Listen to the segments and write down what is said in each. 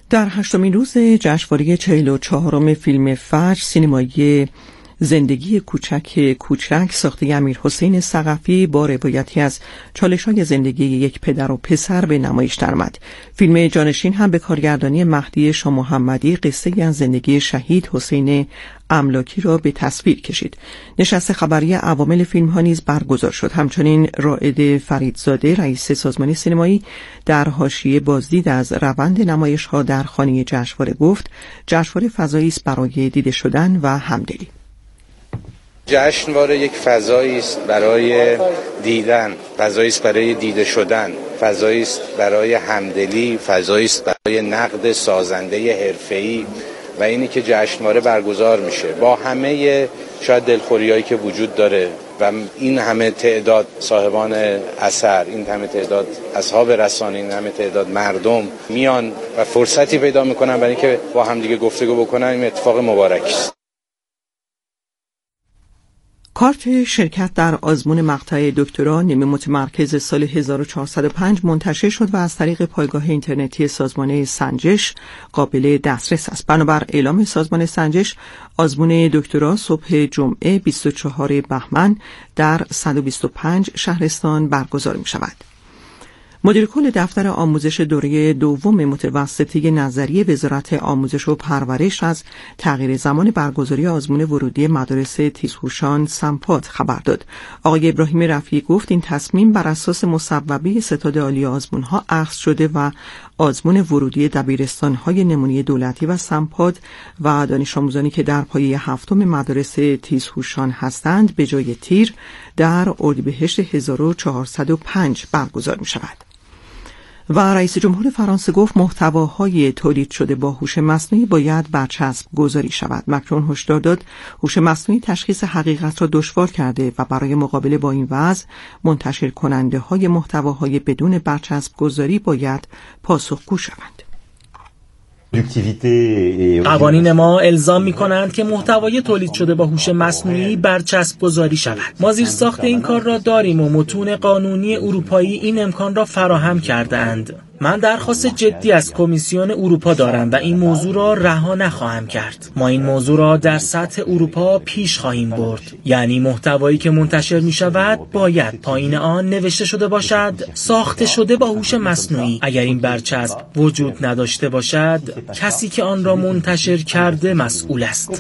در 8مین روز جشنواره 44م فیلم فجر سینمایی زندگی کوچک ساخته امیرحسین ثقفی با روایتی از چالش‌های زندگی یک پدر و پسر به نمایش درآمد. فیلم جانشین هم به کارگردانی مهدی شاه محمدی قصه از زندگی شهید حسین املاکی را به تصویر کشید. نشست خبری عوامل فیلم ها نیز برگزار شد. همچنین رائد فریدزاده رئیس سازمان سینمایی در حاشیه بازدید از روند نمایش ها در خانه جشنواره گفت جشنواره فضایی است برای دیده شدن و همدلی. جشنواره یک فضایی است برای دیدن، فضایی است برای دیده شدن، فضایی است برای همدلی، فضایی است برای نقد سازنده حرفه‌ای و اینی که جشنواره برگزار میشه با همه شاید دلخوریایی که وجود داره و این همه تعداد صاحبان اثر، این همه تعداد اصحاب رسانه، این همه تعداد مردم میان و فرصتی پیدا میکنن برای اینکه با هم دیگه گفتگو بکنن، این اتفاق مبارکی است. کارت شرکت در آزمون مقطع دکترا نیمه متمرکز سال 1405 منتشر شد و از طریق پایگاه اینترنتی سازمان سنجش قابل دسترس است. بنابر اعلام سازمان سنجش، آزمون دکترا صبح جمعه 24 بهمن در 125 شهرستان برگزار می شود. مدیر کل دفتر آموزش دوره دوم متوسطه نظری وزارت آموزش و پرورش از تغییر زمان برگزاری آزمون ورودی مدارس تیزهوشان سمپاد خبر داد. آقای ابراهیم رفیعی گفت این تصمیم بر اساس مصوبه ستاد عالی آزمون‌ها اخذ شده و آزمون ورودی دبیرستان‌های نمونه دولتی و سمپاد و دانش آموزانی که در پایه هفتم مدارس تیزهوشان هستند به جای تیر در اردیبهشت 1405 برگزار می‌شود. و رئیس جمهور فرانسه گفت محتواهای تولید شده با هوش مصنوعی باید برچسب گذاری شود. مکرون هشدار داد هوش مصنوعی تشخیص حقیقت را دشوار کرده و برای مقابله با این وضع منتشر کننده های محتواهای بدون برچسب گذاری باید پاسخگو شوند. قوانین ما الزام می‌کنند که محتوای تولید شده با هوش مصنوعی برچسب گذاری شود. ما زیرساخت این کار را داریم و متون قانونی اروپایی این امکان را فراهم کرده‌اند. من درخواست جدی از کمیسیون اروپا دارم و این موضوع را رها نخواهم کرد. ما این موضوع را در سطح اروپا پیش خواهیم برد. یعنی محتوایی که منتشر می شود باید پایین آن نوشته شده باشد ساخته شده با هوش مصنوعی. اگر این برچسب وجود نداشته باشد کسی که آن را منتشر کرده مسئول است.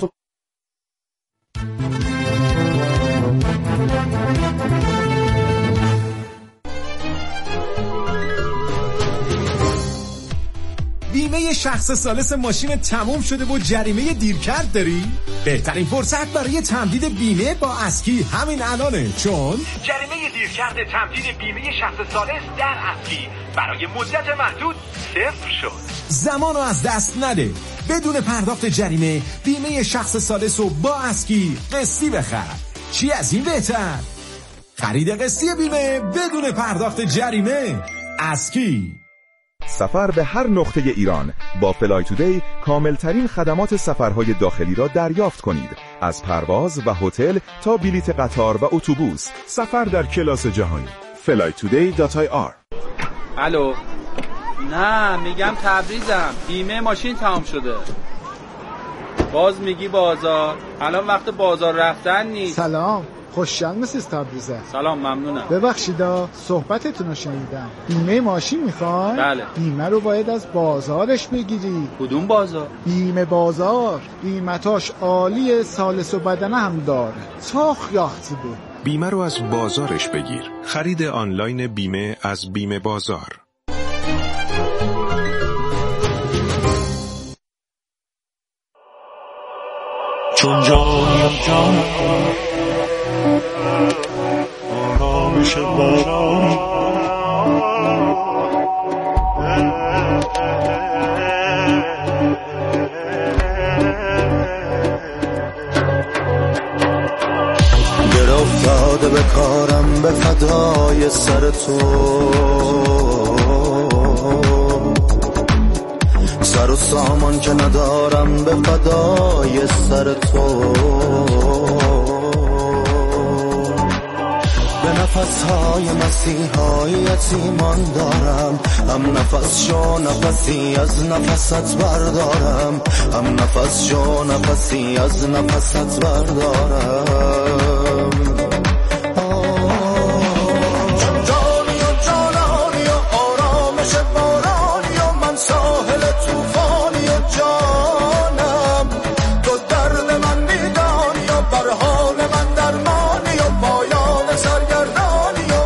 بیمه شخص ثالث ماشین تموم شده و جریمه دیرکرد داری؟ بهترین فرصت برای تمدید بیمه با اسکی همین الانه، چون جریمه دیرکرد تمدید بیمه شخص ثالث در اسکی برای مدت محدود صفر شد. زمانو از دست نده. بدون پرداخت جریمه بیمه شخص ثالث رو با اسکی قسطی بخر. چی از این بهتر؟ خرید قسطی بیمه بدون پرداخت جریمه. اسکی. سفر به هر نقطه ایران با فلای تودی کاملترین خدمات سفرهای داخلی را دریافت کنید. از پرواز و هتل تا بلیط قطار و اتوبوس، سفر در کلاس جهانی. flytoday.ir. الو، نه میگم تبریزم، بیمه ماشین تمام شده. باز میگی بازار، الان وقت بازار رفتن نیست. سلام، خوشحال مسیز تبریزه. سلام، ممنونم. ببخشیدا صحبتتون رو شنیدم. بیمه ماشین میخوای؟ بله. بیمه رو باید از بازارش بگیری. کدوم بازار؟ بیمه بازار. قیمتاش عالیه، ثالث و بدنه هم داره. تاخ یاختی بود. بیمه رو از بازارش بگیر. خرید آنلاین بیمه از بیمه بازار. چون جانم جان آرامش باران گر افتاده به کارم به فدای سر تو، سر و سامان که ندارم به فدای سر تو. به نفس‌های مسیحای یتیمان دارم، هم نفس شو نفسی از نفست بردارم، هم نفس شو نفسی از نفست بردارم. جانی و جانانی و آرامش بارانی و من ساحل توفانی و جانم، تو درد من میدانی و بر حال من درمانی و پایان سرگردانی و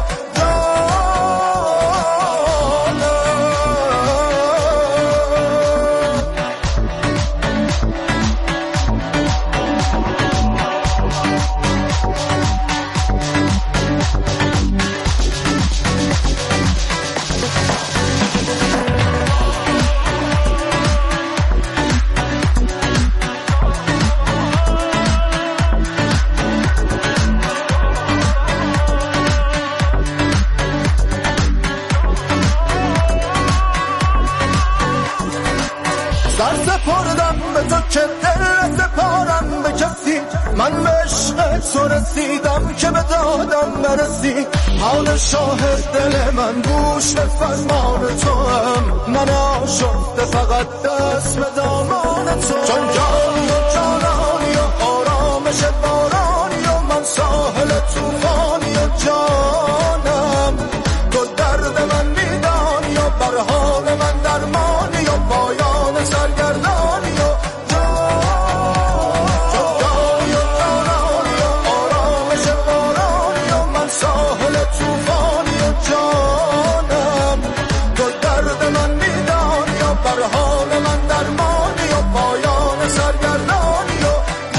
من به عشق تو رسیدم که به دادم نرسی، حال شاهد دل من گوش به فرمان تو هم، من آشفته فقط دست به دامان تو، چون جانی و جانانی و آرامش بارانی و من ساحل توفانی و جانم، تو درد من میدانی و بر حال من درمانی و پایان سرگردانی و ساحل توفانی و جانم، تو درد من میدانی و بر حال من درمانی و پایان سرگردانی و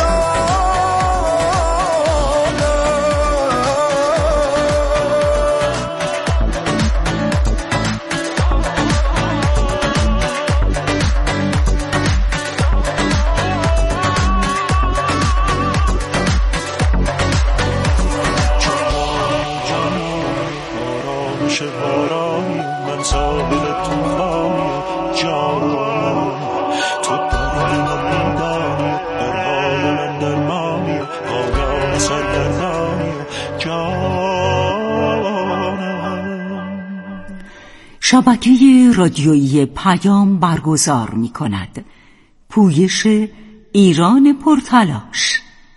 شبکه رادیویی پیام برگزار می‌کند. پویش ایران پرتلاش.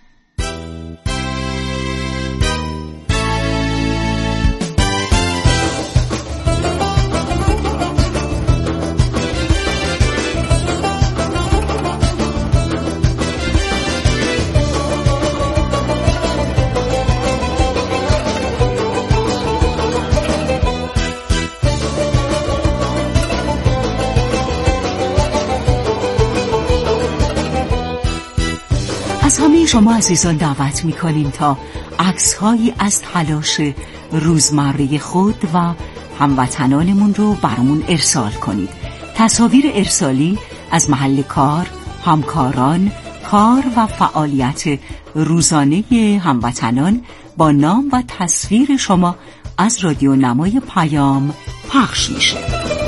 از همه شما عزیزان دعوت می‌کنیم تا عکس‌هایی از تلاش روزمره خود و هموطنانمون رو برامون ارسال کنید. تصاویر ارسالی از محل کار، همکاران، کار و فعالیت روزانه هموطنان با نام و تصویر شما از رادیو نمای پیام پخش میشه.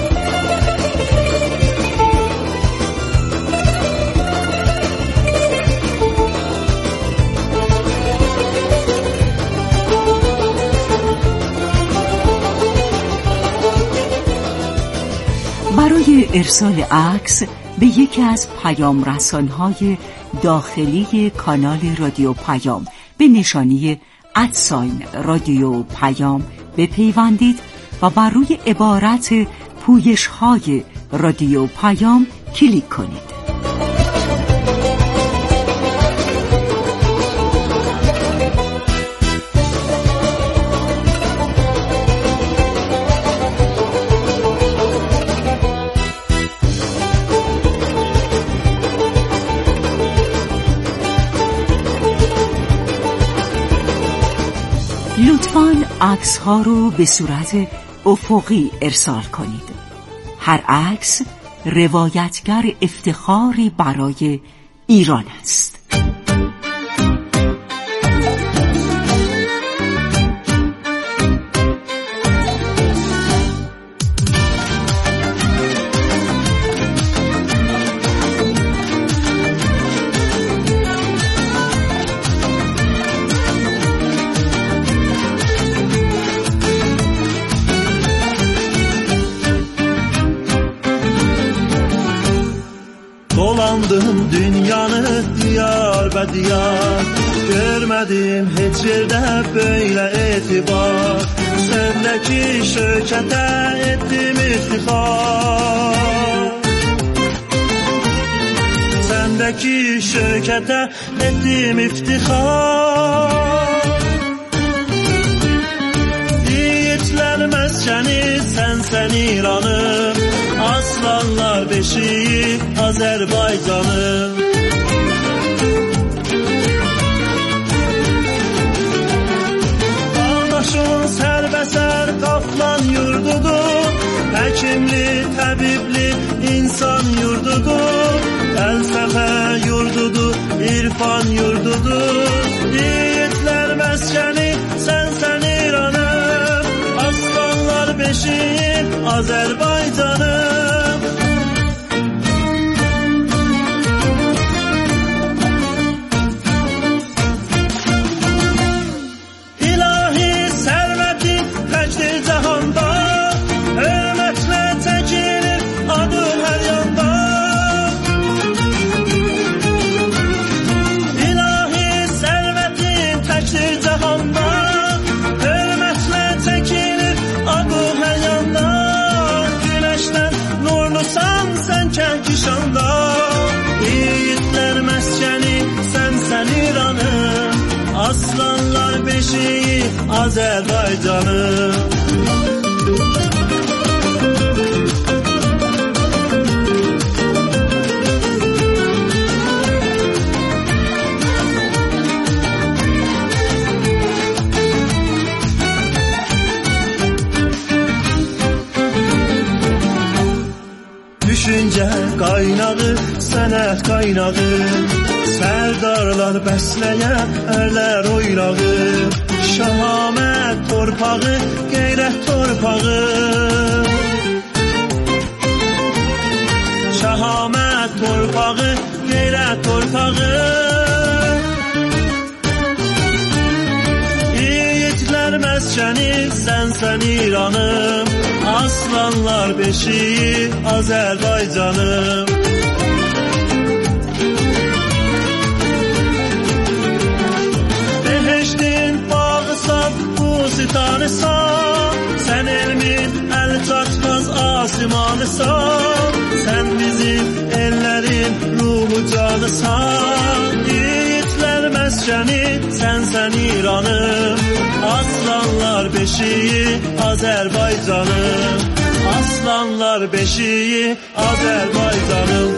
برای ارسال عکس به یکی از پیام رسان‌های داخلی کانال رادیو پیام به نشانی @رادیو پیام بپیوندید و بر روی عبارت پویش‌های رادیو پیام کلیک کنید. لطفاً عکس ها رو به صورت افقی ارسال کنید. هر عکس روایتگر افتخاری برای ایران است. Dolandım dünyanı diyar be diyar, görmedim hiç yerde böyle etibar. Sendeki şökete ettim iftihar, sendeki şökete ettim iftihar. Yiğitler meskeni sensen İran'ım, aslanlar beşiği Azerbaycan'ım. Dağdaşın sərbəsər qaflan yurdudur, həkimli, təbibli insan yurdudur, fəlsəfə yurdudur, irfan yurdudur. Yiğitlər məskəni sənsən İran'ım, aslanlar beşiği Azerbaycan'ım. Yiğitler məskəni sənsən İran'ım, aslanlar beşiği Azerbaycan'ım. Düşünce kaynağı, sənət kaynağı, sərdarlar bəsləyən ərlər oynağı, şahamət torpağı, qeyrət torpağı, şahamət torpağı, qeyrət torpağı. Yiğitlər məskəni sənsən İran'ım, aslanlar beşiği Azerbaycan'ım. Beheştin bağısan, bu sitanısan, sen elmin el çatmaz asimanısan, sen bizim ellerin ruhu canısan. Yiğitler məskəni sənsən İran'ım, aslanlar beşiği Azerbaycan'ım, aslanlar beşiği Azerbaycan'ım.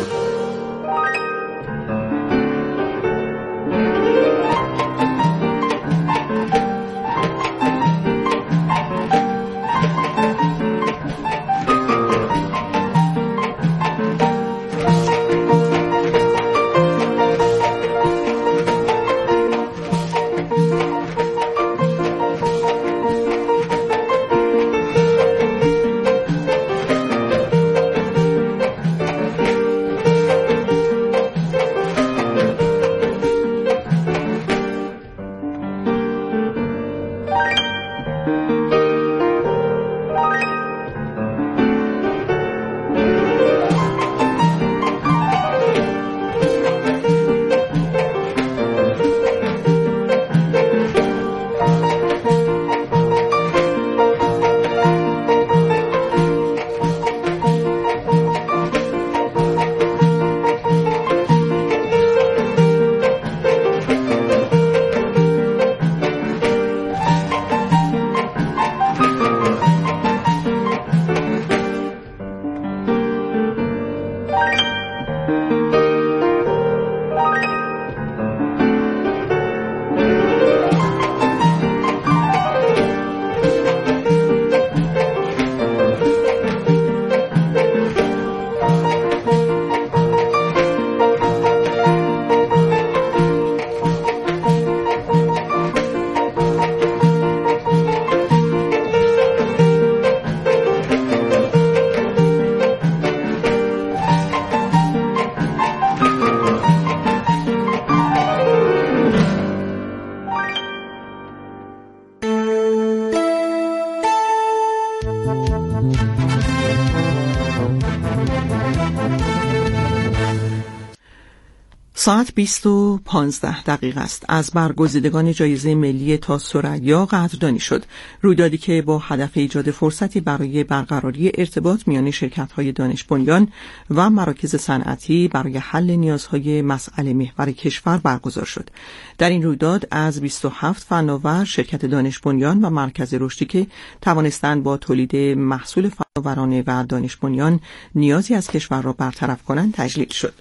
ساعت 20:15 است. از برگزیدگان جایزه ملی تا ثریا قدردانی شد. رویدادی که با هدف ایجاد فرصتی برای برقراری ارتباط میان شرکت‌های دانش بنیان و مراکز صنعتی برای حل نیازهای مسئله محور کشور برگزار شد. در این رویداد از 27 فناور، شرکت دانش بنیان و مرکز رشدی که توانستند با تولید محصول فناورانه و دانش بنیان نیازی از کشور را برطرف کنند تجلیل شد.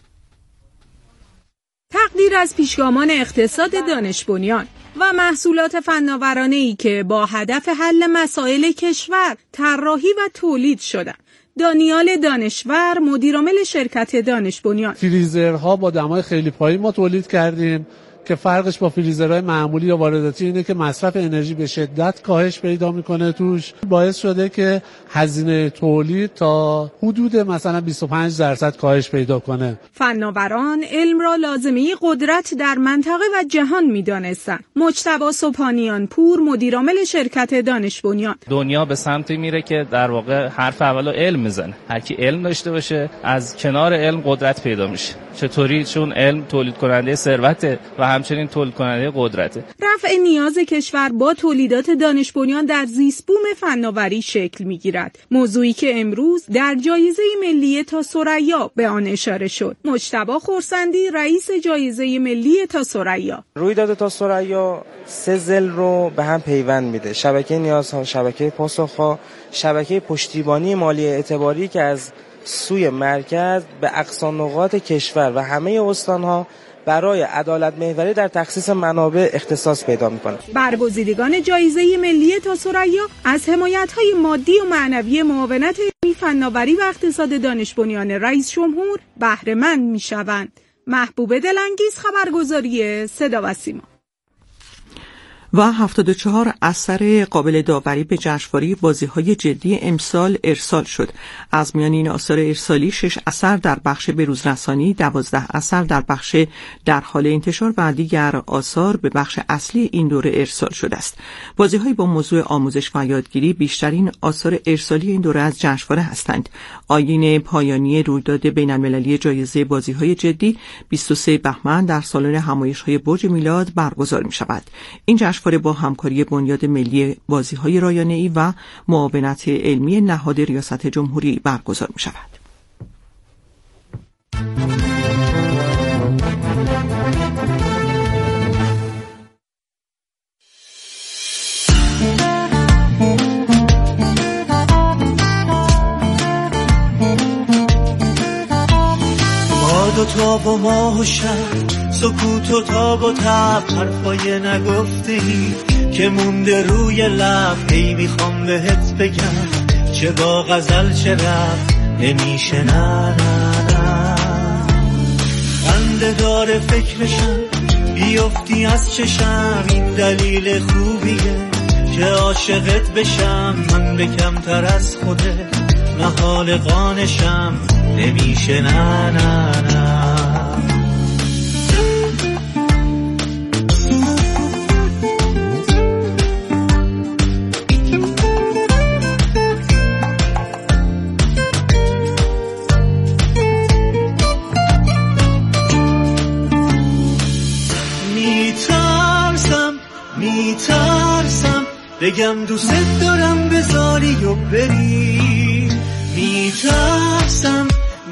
تقدیر از پیشگامان اقتصاد دانش بنیان و محصولات فناورانه‌ای که با هدف حل مسائل کشور طراحی و تولید شدند. دانیال دانشور، مدیرعامل شرکت دانش بنیان: فریزرها با دمای خیلی پایین ما تولید کردیم که فرقش با فریزرهای معمولی یا وارداتی اینه که مصرف انرژی به شدت کاهش پیدا میکنه توش. باعث شده که هزینه تولید تا حدود مثلا 25% کاهش پیدا کنه. فناوران علم را لازمه قدرت در منطقه و جهان میدانستند. مجتبی سبحانیان پور، مدیرعامل شرکت دانش بنیان: دنیا به سمتی میره که در واقع حرف اولو علم میزنه. هر کی علم داشته باشه از کنار علم قدرت پیدا میشه. چطوری؟ چون علم تولید کننده ثروته و همچنین تولید کننده قدرته. رفع نیاز کشور با تولیدات دانش بنیان در زیست بوم فناوری شکل میگیرد. موضوعی که امروز در جایزه ملی تا ثریا به آن اشاره شد. مجتبی خورسندی، رئیس جایزه ملی تا ثریا: رویداد تا ثریا سه ضلع رو به هم پیوند میده: شبکه نیازها، شبکه پاسخها، شبکه پشتیبانی مالی اعتباری که از سوی مرکز به اقصا نقاط کشور و همه استانها برای عدالت محوری در تخصیص منابع اختصاص پیدا می‌کنه. برگزیدگان جایزه ملی تا ثریا از حمایت‌های مادی و معنوی معاونت علمی، فناوری و اقتصاد دانش بنیان رئیس جمهور بهره مند می‌شوند. محبوب دلانگیز، خبرگزاری صدا و سیما. و 74 اثر قابل داوری به جشنواره بازی‌های جدی امسال ارسال شد. از میان این آثار ارسالی 6 اثر در بخش بروزرسانی، 12 اثر در بخش در حال انتشار و دیگر آثار به بخش اصلی این دوره ارسال شده است. بازی‌های با موضوع آموزش و یادگیری بیشترین آثار ارسالی این دوره از جشنواره هستند. آیین پایانی رویداد بین‌المللی جایزه بازی‌های جدی 23 بهمن در سالن همایش‌های برج میلاد برگزار می‌شود. این جشنواره با همکاری بنیاد ملی بازی‌های رایانه‌ای و معاونت علمی نهاد ریاست جمهوری برگزار می‌شود. تا با ماه و شب، سکوت و تاب و تب، حرفای نگفته‌ای که مونده روی لب. هی میخوام بهت بگم چه با غزل چه رب، نمیشه نه نه نه. خنده داره فکرشم بیفتی از چشم، این دلیل خوبیه که عاشقت بشم. من به کمتر از خودت نهال قانشم، نمیشه نه نه نه. میترسم بگم دوست دارم بذاری و بری. میترسم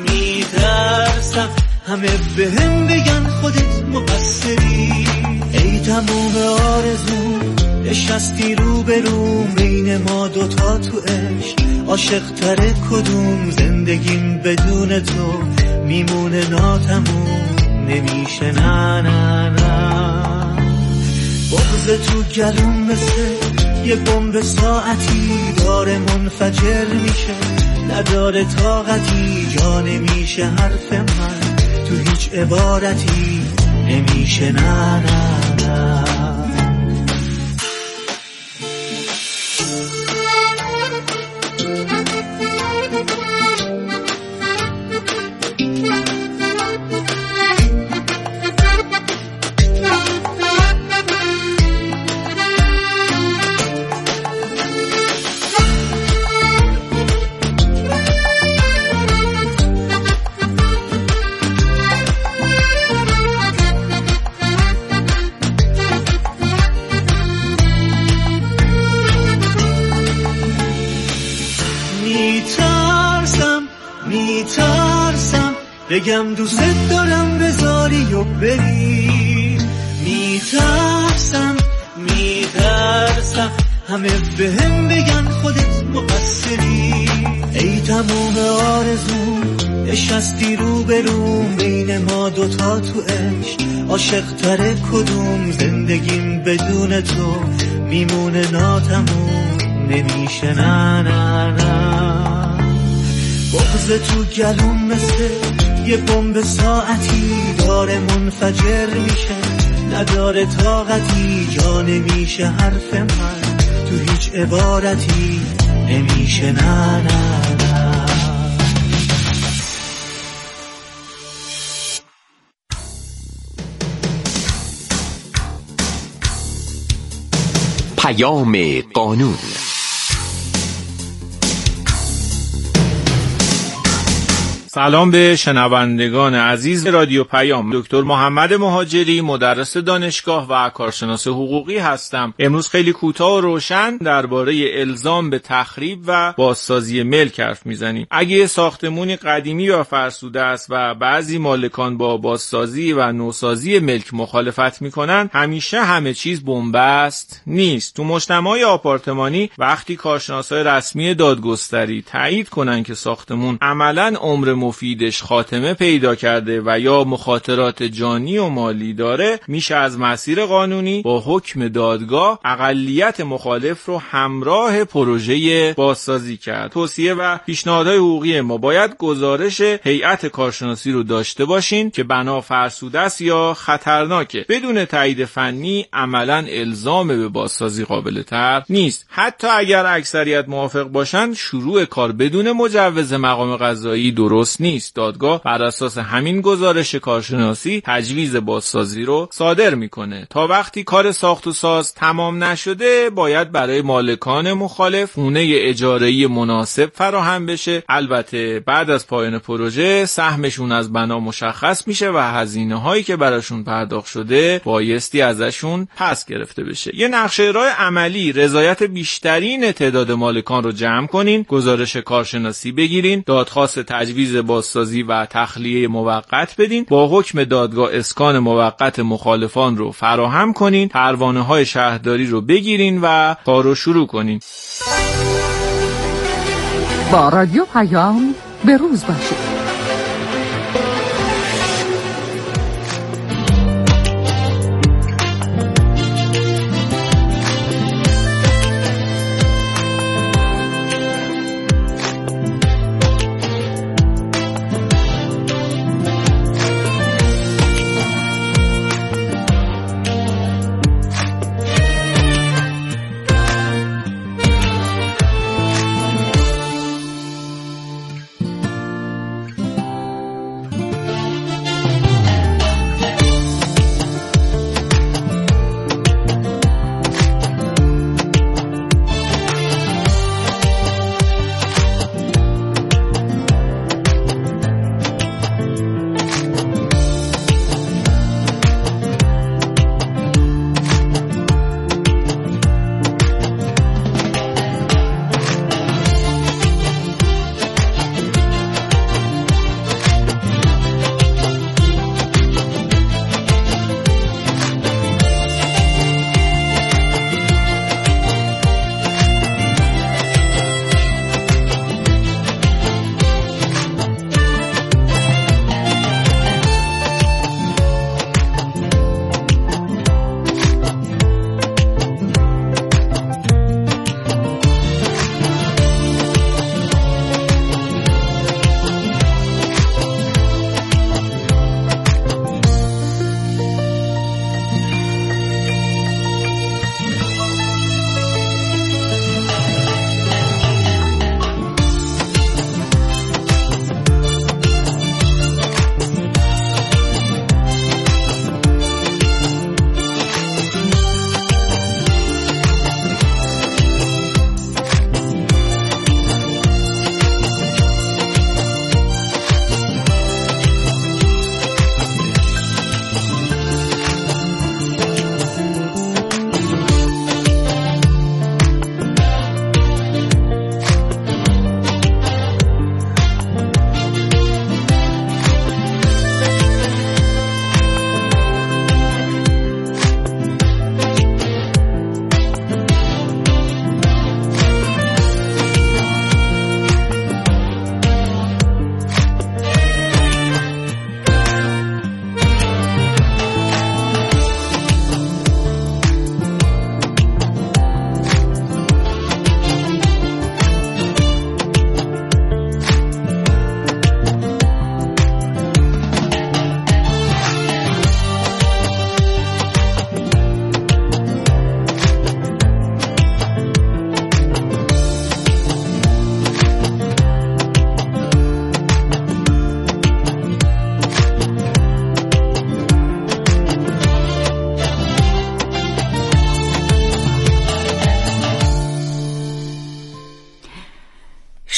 همه بهم بگن خودت مقصری. ای تموم آرزو نشستی رو به رو، بین ما دوتا تو عشق عاشق تره کدوم. زندگیم بدون تو میمونه ناتموم، نمیشه نه نه نه. بغض تو گلوم مثل یه بمب ساعتی داره منفجر میشه، نداره طاقتی. جا نمیشه حرف من تو هیچ عبارتی، نمیشه نه نه نه. بگم دوست دارم بذاری و بری. میترسم همه بهم بگن خودت مقصری. ای تموم آرزو نشستی رو بروم، بین ما دوتا تو عشق عاشق تره کدوم. زندگیم بدون تو میمونه ناتموم، نمیشه نه نه نه. بغض تو گلوم مثل یه بمب ساعتی داره منفجر میشه، نداره طاقتی جا نمیشه حرف من تو هیچ عبارتی، نمیشه نه نه نه. پیام قانون. سلام به شنوندگان عزیز رادیو پیام. دکتر محمد مهاجری، مدرس دانشگاه و کارشناس حقوقی هستم. امروز خیلی کوتاه و روشن درباره الزام به تخریب و بازسازی ملک حرف میزنیم. اگه ساختمونی قدیمی و فرسوده است و بعضی مالکان با بازسازی و نوسازی ملک مخالفت میکنن، همیشه همه چیز بنبست نیست. تو مجتمعات آپارتمانی وقتی کارشناسای رسمی دادگستری تایید کنن که ساختمون عملاً عمر مفیدش خاتمه پیدا کرده و یا مخاطرات جانی و مالی داره، میشه از مسیر قانونی با حکم دادگاه اقلیت مخالف رو همراه پروژه بازسازی کرد. توصیه و پیشنهادهای حقوقی ما باید گزارش هیئت کارشناسی رو داشته باشین که بنا فرسوده است یا خطرناکه. بدون تایید فنی عملاً الزام به بازسازی قابل طرح نیست. حتی اگر اکثریت موافق باشن، شروع کار بدون مجوز مقام قضایی درست نیست. دادگاه بر اساس همین گزارش کارشناسی تجویز بازسازی رو صادر میکنه. تا وقتی کار ساخت و ساز تمام نشده، باید برای مالکان مخالف خونه اجاره‌ای مناسب فراهم بشه. البته بعد از پایان پروژه سهمشون از بنا مشخص میشه و هزینه هایی که براشون پرداخت شده بایستی ازشون پس گرفته بشه. یه نقشه راه عملی رضایت بیشترین تعداد مالکان رو جمع کنین، گزارش کارشناسی بگیرین، دادخواست تجویز بازسازی و تخلیه موقت بدین، با حکم دادگاه اسکان موقت مخالفان رو فراهم کنین، پروانه های شهرداری رو بگیرین و کار رو شروع کنین. با رادیو پیام به روز باشید.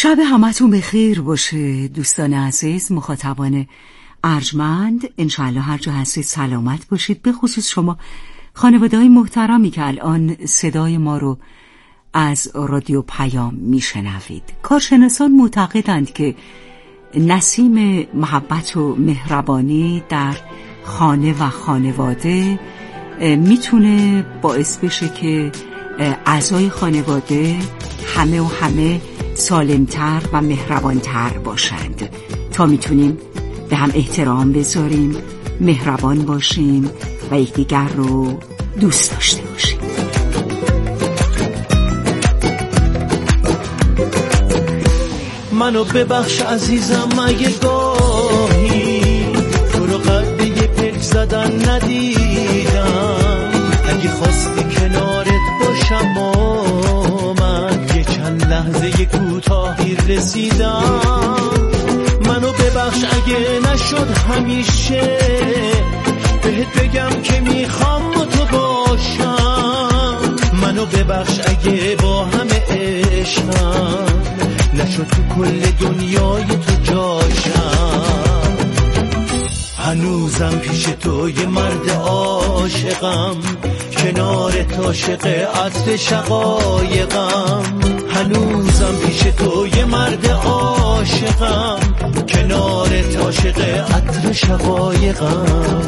شب همتون بخیر باشه دوستان عزیز، مخاطبان ارجمند. انشاءالله هر جا هستید سلامت باشید، به خصوص شما خانواده‌های محترمی که الان صدای ما رو از رادیو پیام میشنوید. کارشناسان معتقدند که نسیم محبت و مهربانی در خانه و خانواده میتونه باعث بشه که اعضای خانواده همه سالمتر و مهربانتر باشند تا میتونیم به هم احترام بذاریم، مهربان باشیم و یکدیگر رو دوست داشته باشیم. منو ببخش عزیزم اگه گاهی تو رو قد یه پک زدن ندیدم، اگه خواستی کنارت باشم و من یه چند لحظه کوتاهی رسیدم. منو ببخش اگه نشد همیشه بهت بگم که میخوام با تو باشم، منو ببخش اگه با همه عشقم نشد تو کل دنیای تو جاشم. هنوزم پیش تو یه مرد عاشقم، کنارت عاشق عطر شقایقم. هنوزم پیش تو یه مرد عاشقم، کنارت عاشق عطر شقایقم.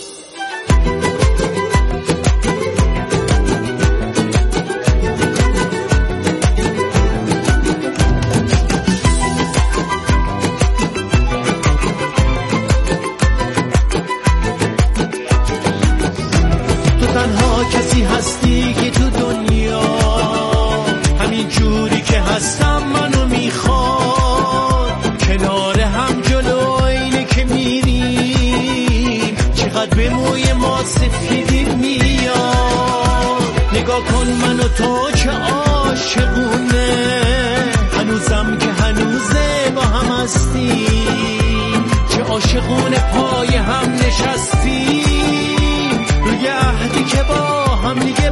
کسی هستی که تو دنیا همین جوری که هستم منو میخواد، کنار هم جلو اینه که میریم چقدر به موی ما سفیدی میاد. نگاه کن منو تو چه عاشقونه، هنوزم که هنوزه با هم هستیم، چه عاشقونه پای هم نشستیم روی عهدی که با هم دیگه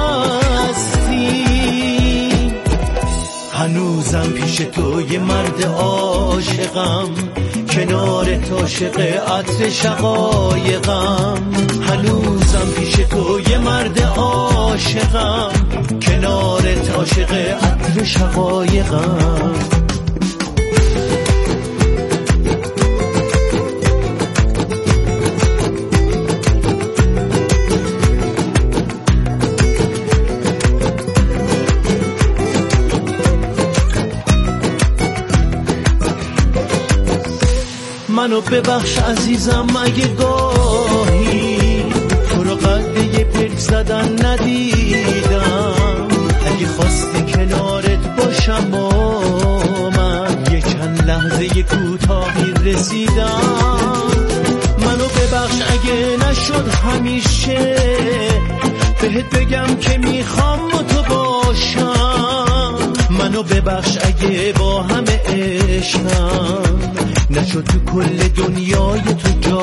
بستیم. هنوزم پیش تو یه مرد عاشقم، کنارت عاشق عطر شقایقم. هنوزم پیش تو یه مرد عاشقم، کنارت عاشق عطر شقایقم. منو ببخش عزیزم اگه گاهی تو رو قد یه پک زدن ندیدم، اگه خواستی کنارت باشم و من یه چند لحظه کوتاهی رسیدم. منو ببخش اگه نشد همیشه بهت بگم که میخوام با تو باشم، منو ببخش اگه با همه عشقم نشد تو کل دنیای تو جا